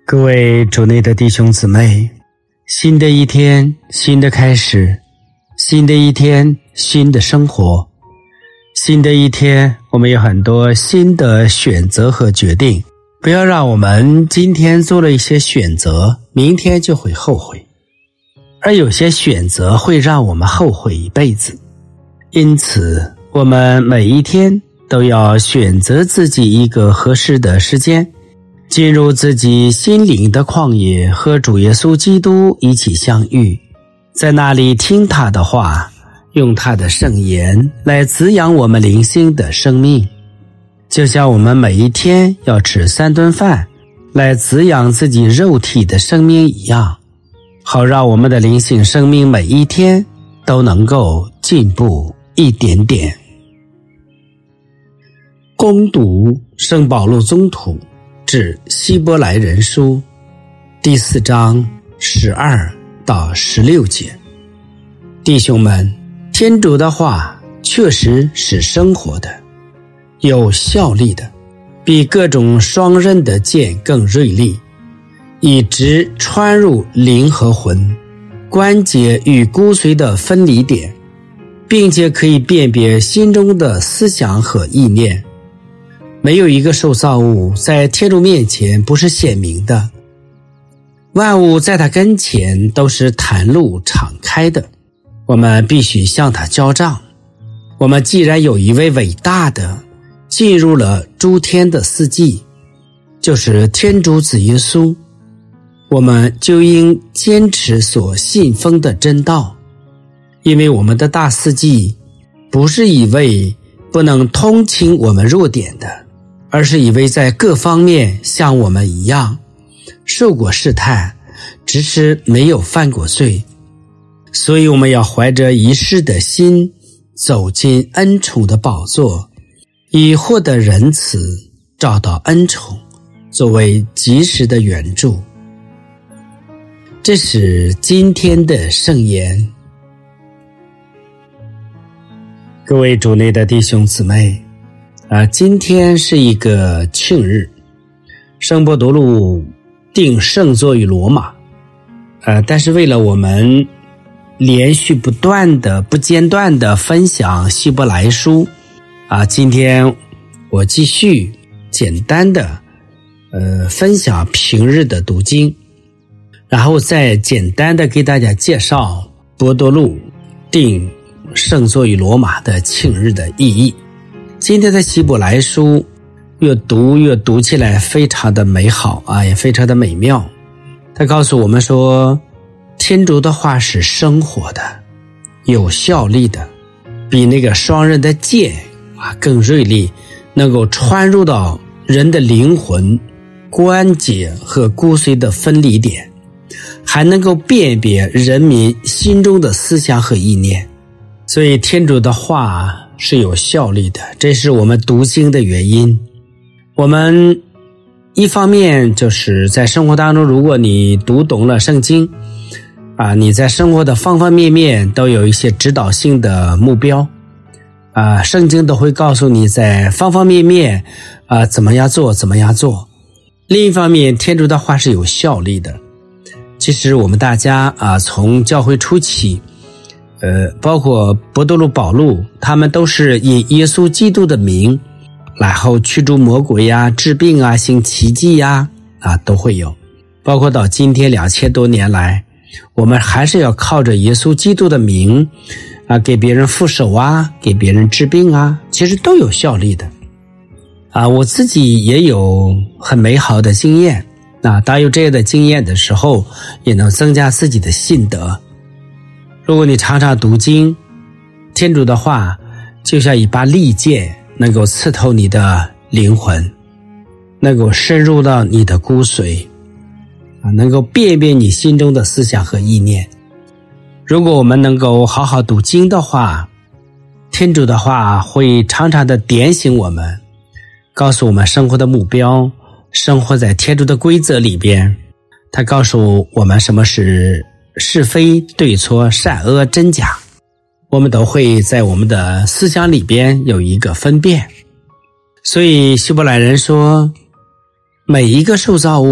各位主内的弟兄姊妹，新的一天，新的开始，新的一天，新的生活，新的一天，我们有很多新的选择和决定。不要让我们今天做了一些选择，明天就会后悔，而有些选择会让我们后悔一辈子。因此，我们每一天都要选择自己一个合适的时间，进入自己心灵的旷野，和主耶稣基督一起相遇，在那里听他的话，用他的圣言来滋养我们灵性的生命。就像我们每一天要吃3顿饭来滋养自己肉体的生命一样，好让我们的灵性生命每一天都能够进步一点点。攻读圣保禄宗徒致希伯来人书第4章12到16节。弟兄们，天主的话确实是生活的，有效力的，比各种双刃的剑更锐利，以直穿入灵和魂、关节与骨髓的分离点，并且可以辨别心中的思想和意念。没有一个受造物在天主面前不是显明的，万物在他跟前都是袒露敞开的，我们必须向他交账。我们既然有一位伟大的进入了诸天的司祭，就是天主子耶稣，我们就应坚持所信奉的真道。因为我们的大司祭不是一位不能同情我们弱点的，而是一位在各方面像我们一样受过试探，只是没有犯过罪。所以我们要怀着一世的心走进恩宠的宝座，以获得仁慈，找到恩宠，作为及时的援助。这是今天的圣言。各位主内的弟兄姊妹，今天是一个庆日，圣伯多禄定圣座于罗马。但是为了我们连续不断的、不间断的分享希伯来书，今天我继续简单的分享平日的读经，然后再简单的给大家介绍伯多禄定圣座于罗马的庆日的意义。今天的希伯来书越读起来非常的美好也非常的美妙。他告诉我们说，天主的话是生活的，有效力的，比那个双刃的剑更锐利，能够穿入到人的灵魂、关节和骨髓的分离点，还能够辨别人民心中的思想和意念。所以天主的话是有效力的，这是我们读经的原因。我们一方面就是在生活当中，如果你读懂了圣经你在生活的方方面面都有一些指导性的目标圣经都会告诉你在方方面面怎么样做。另一方面，天主的话是有效力的。其实我们大家从教会初期包括伯多禄、保禄，他们都是以耶稣基督的名，然后驱逐魔鬼治病行奇迹都会有。包括到今天2000多年来，我们还是要靠着耶稣基督的名给别人复手给别人治病其实都有效力的我自己也有很美好的经验当有这样的经验的时候，也能增加自己的信德。如果你常常读经，天主的话就像一把利剑，能够刺透你的灵魂，能够深入到你的骨髓能够辨别你心中的思想和意念。如果我们能够好好读经的话，天主的话会常常的点醒我们，告诉我们生活的目标，生活在天主的规则里边。他告诉我们什么是是非对错、善恶真假，我们都会在我们的思想里边有一个分辨。所以希伯来人说，每一个受造物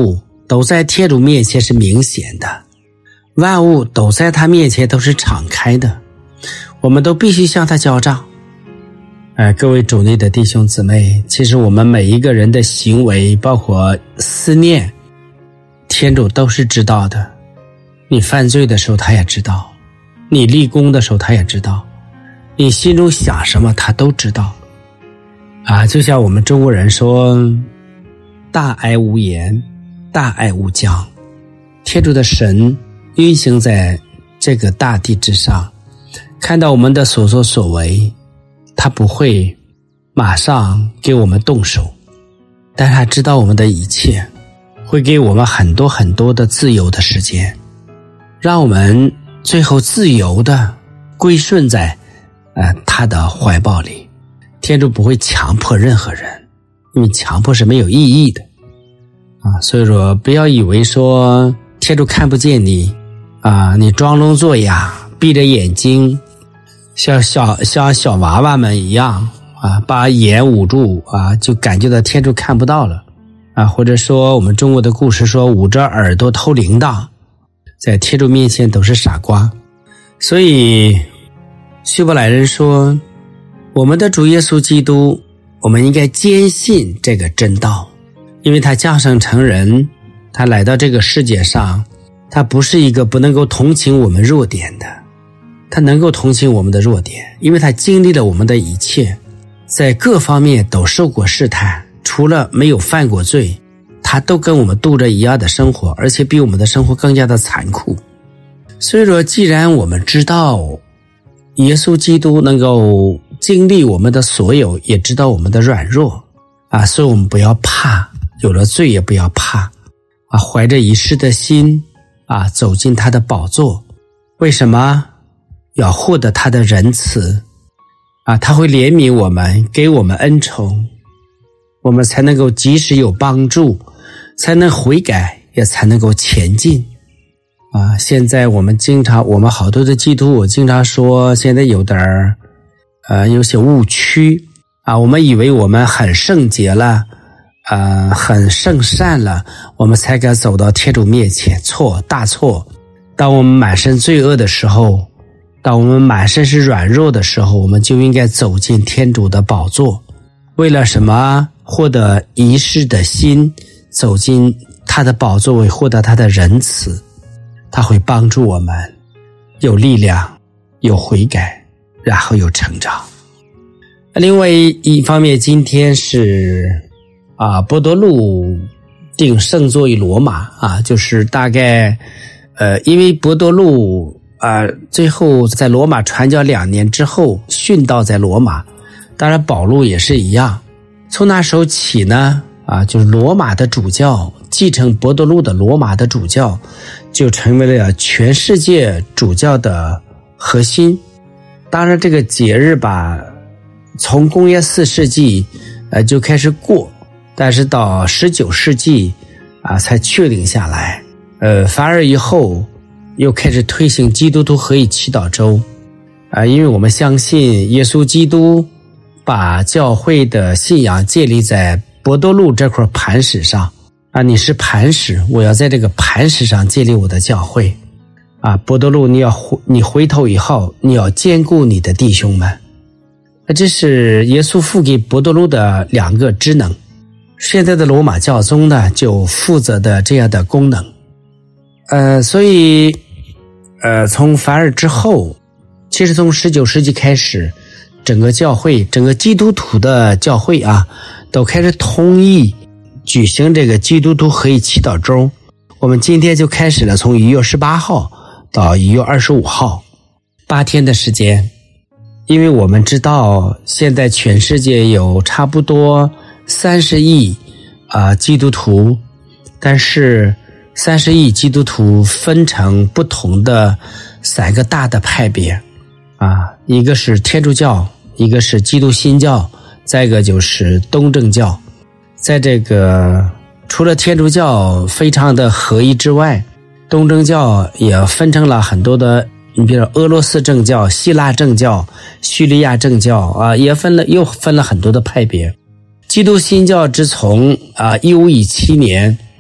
都在天主面前是明显的，万物都在他面前都是敞开的，我们都必须向他交账。各位主内的弟兄姊妹，其实我们每一个人的行为，包括思念，天主都是知道的。你犯罪的时候他也知道，你立功的时候他也知道，你心中想什么他都知道。就像我们中国人说，大爱无言，大爱无疆。天主的神运行在这个大地之上，看到我们的所作所为，他不会马上给我们动手，但他知道我们的一切，会给我们很多很多的自由的时间，让我们最后自由的归顺在他的怀抱里。天主不会强迫任何人，因为强迫是没有意义的所以说不要以为说天主看不见你你装聋作哑，闭着眼睛，像小娃娃们一样把眼捂住就感觉到天主看不到了或者说我们中国的故事说捂着耳朵偷铃铛，在天主面前都是傻瓜。所以希伯来人说，我们的主耶稣基督，我们应该坚信这个真道，因为他降生成人，他来到这个世界上，他不是一个不能够同情我们弱点的，他能够同情我们的弱点，因为他经历了我们的一切，在各方面都受过试探，除了没有犯过罪，他都跟我们度着一样的生活，而且比我们的生活更加的残酷。所以说既然我们知道耶稣基督能够经历我们的所有，也知道我们的软弱所以我们不要怕，有了罪也不要怕怀着一世的心走进他的宝座。为什么要获得他的仁慈他会怜悯我们，给我们恩宠，我们才能够及时有帮助，才能悔改，也才能够前进现在我们好多的基督徒，我经常说现在有点有些误区我们以为我们很圣洁了很圣善了，我们才敢走到天主面前，错，大错。当我们满身罪恶的时候，当我们满身是软弱的时候，我们就应该走进天主的宝座。为了什么？获得一世的心，走进他的宝座，为获得他的仁慈，他会帮助我们有力量，有悔改，然后有成长。另外一方面，今天是波多禄定圣座于罗马就是大概因为波多禄最后在罗马传教2年之后殉道在罗马，当然保禄也是一样。从那时候起呢就是罗马的主教，继承波多禄的罗马的主教就成为了全世界主教的核心。当然这个节日从公元4世纪就开始过，但是到19世纪才确定下来。反而以后又开始推行基督徒合一祈祷周因为我们相信耶稣基督把教会的信仰建立在波多禄这块磐石上你是磐石，我要在这个磐石上建立我的教会波多禄，你回头以后，你要兼顾你的弟兄们。这是耶稣赋给波多禄的2个职能，现在的罗马教宗呢就负责的这样的功能。所以从凡尔之后，其实从19世纪开始，整个教会，整个基督徒的教会都开始同意举行这个基督徒合一祈祷周。我们今天就开始了，从1月18号到1月25号8天的时间。因为我们知道现在全世界有差不多30亿基督徒，但是30亿基督徒分成不同的3个大的派别一个是天主教，一个是基督新教，再一个就是东正教。在这个除了天主教非常的合一之外，东正教也分成了很多的，你比如说俄罗斯正教、希腊正教、叙利亚正教也又分了很多的派别。基督新教自从1517年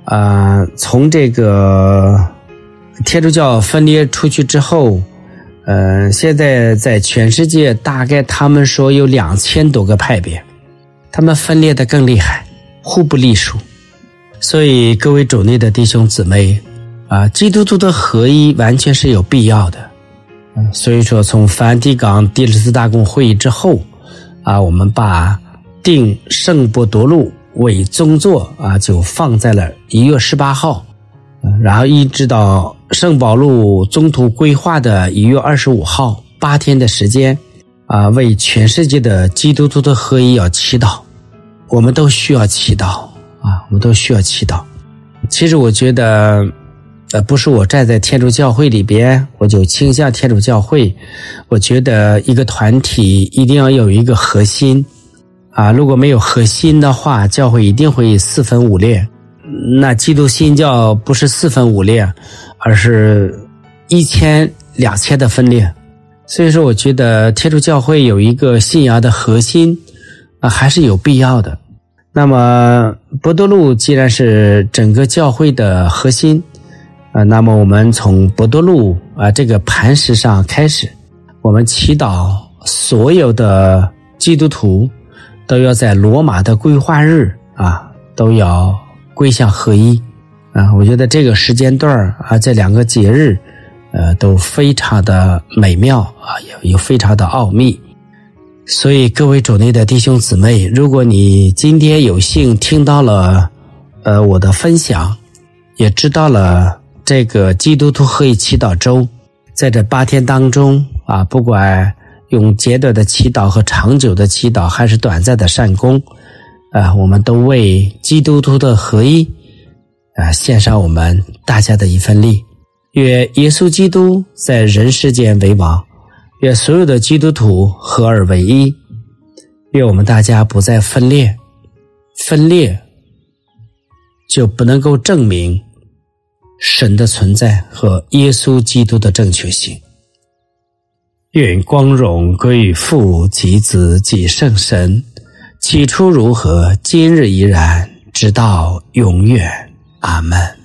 从这个天主教分裂出去之后，现在在全世界大概他们说有2000多个派别，他们分裂得更厉害，互不隶属。所以各位主内的弟兄姊妹基督徒的合一完全是有必要的。所以说从梵蒂冈第14大公会议之后我们把定圣伯多禄为宗座就放在了1月18号，然后一直到圣保禄宗徒规划的1月25号，8天的时间为全世界的基督徒的合一要祈祷。我们都需要祈祷我们都需要祈祷。其实我觉得不是我站在天主教会里边我就倾向天主教会，我觉得一个团体一定要有一个核心如果没有核心的话，教会一定会四分五裂。那基督新教不是四分五裂，而是1000、2000的分裂。所以说我觉得天主教会有一个信仰的核心还是有必要的。那么伯多禄既然是整个教会的核心那么我们从伯多禄这个磐石上开始，我们祈祷所有的基督徒都要在罗马的规划日都要归向合一我觉得这个时间段这2个节日都非常的美妙有非常的奥秘。所以各位主内的弟兄姊妹，如果你今天有幸听到了我的分享，也知道了这个基督徒合一祈祷周，在这8天当中不管用简短的祈祷和长久的祈祷还是短暂的善功我们都为基督徒的合一献上我们大家的一份力。愿耶稣基督在人世间为王，愿所有的基督徒合而为一，愿我们大家不再分裂，分裂就不能够证明神的存在和耶稣基督的正确性。愿光荣归于父及子及圣神，起初如何，今日依然，直到永远。阿们。